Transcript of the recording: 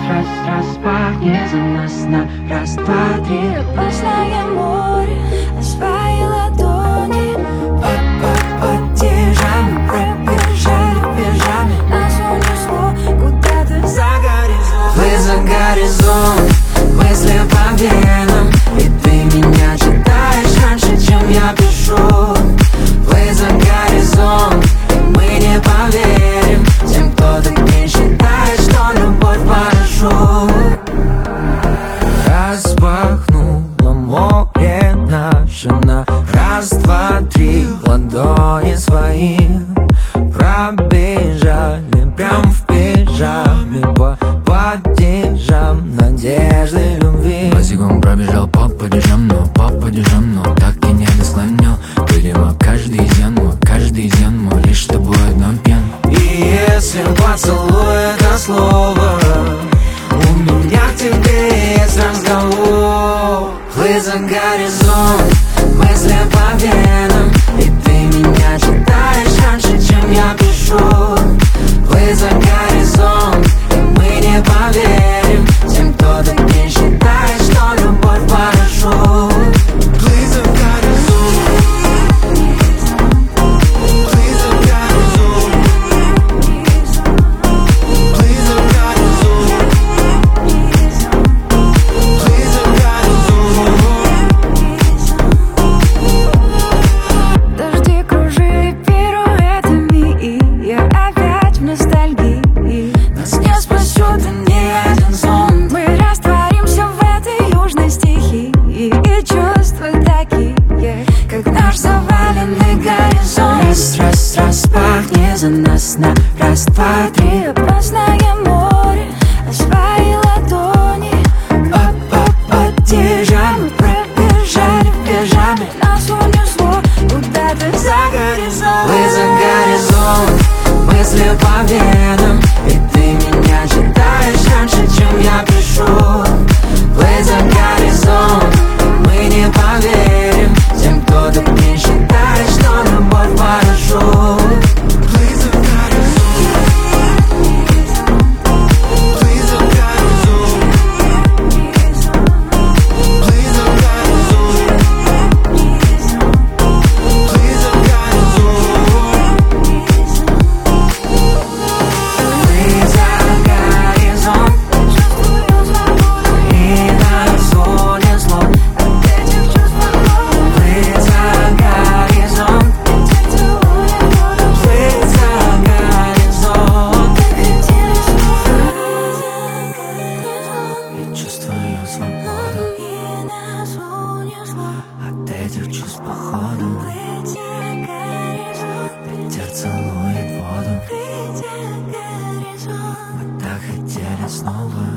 распахни за нас на раз, два, три. Опасное море, на свои ладони. Потише мы пробежали в пижаме. Нас унесло куда-то За горизонт. Вы за горизонт, мысли по венам. И ты меня читаешь раньше, чем я пишу. Вы за горизонт, и мы не поверим тем, кто так не считает, что любовь хорошо. Распахнуло море наше на раз, два, три. Ладони свои пробежали прям в пижаме по падежам надежды любви. Босиком пробежал по падежам, но так и не дослонил. Видимо, каждый изъян мой лишь с тобой одно пьян. И если поцелуй это слово, у меня к тебе есть разговор. Вы за горизонт, мысли по венам. И ты меня читаешь раньше, чем я пишу. Вы за горизонт, и мы не поверим тем, кто так не считает, что любовь хорошо. Вы за горизонт. Дожди кружили пируэтами, и я опять в ностальгии. Нас не спасет и ни один сон. Мы растворимся в этой южной стихии. И чувства такие, как наш заваленный горизонт. Распахни за нас на раз, два, три. Опасное море, на свои ладони. Потише мы пробежали в пижаме. Нас унесло куда-то за горизонт. Вы за горизонт, мысли по венам. И ты меня читаешь раньше, чем я пишу. Вы за горизонт, мы не поверим тем, кто так не считает, что любовь хорошо. Вы за горизонт. Вы за горизонт. Вы за горизонт. Вы за горизонт. Вы за горизонт. Чувствую свободу И нас унесло. от этих чувств свободу. Вы за горизонт. Целуя воду, Вы за горизонт. так хотели снова. Я чувствую свободу. И нас унесло От этих чувств походу. в эти горизонт. Ветер целует воду. В эти горизонт. Мы так хотели снова.